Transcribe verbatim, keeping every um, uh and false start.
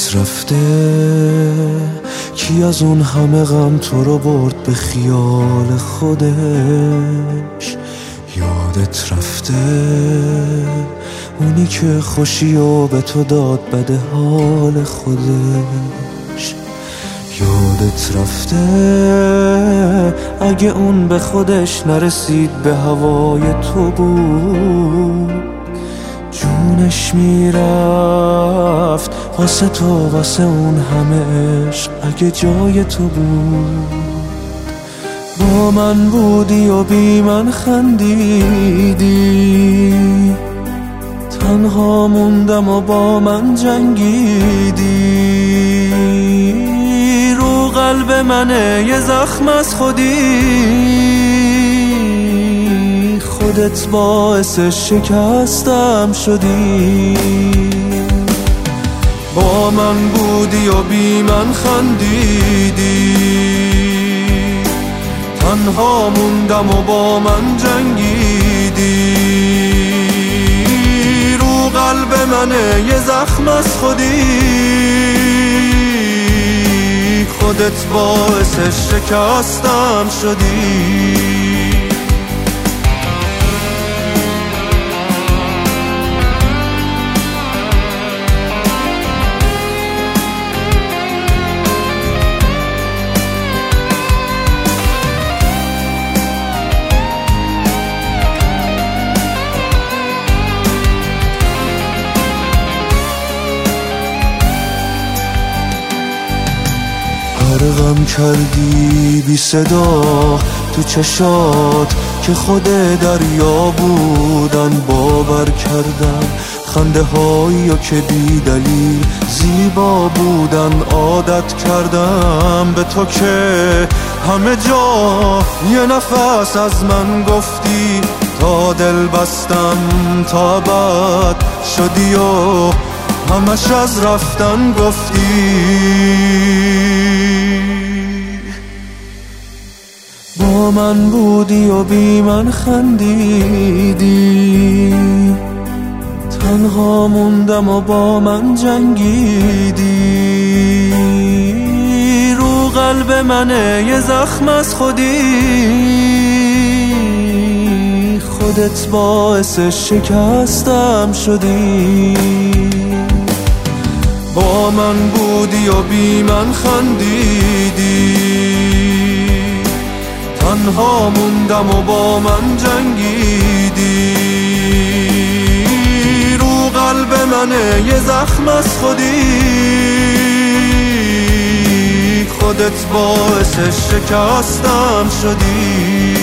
یادت رفته کی از اون همه غم تو رو برد به خیال خودش؟ یادت رفته اونی که خوشی و به تو داد بده حال خودش؟ یادت رفته اگه اون به خودش نرسید به هوای تو بود جونش میرفت واسه تو، واسه اون همه عشق اگه جای تو بود. با من بودی و بی من خندیدی، تنها موندم و با من جنگیدی. رو قلب منه یه زخم از خودی، خودت باعث شکستم شدی. با من بودی و بی من خندیدی، تنها موندم و با من جنگیدی. رو قلب منه یه زخم از خودی، خودت باعث شکستم شدی. غرقم کردی بی صدا تو چشات که خود دریا بودن. باور کردم خنده هایی که بی دلیل زیبا بودن. عادت کردم به تو که همه جا یه نفس از من گفتی. تا دل بستم تا بعد شدی و همش از رفتن گفتی. با من بودی و بی من خندیدی، تنها موندم و با من جنگیدی. رو قلب منه یه زخم از خودی، خودت باعث شکستم شدی. با من بودی و بی من خندیدی، تنها موندم و با من جنگیدی. رو قلب منه یه زخم از خودی، خودت باعث شکستم شدی.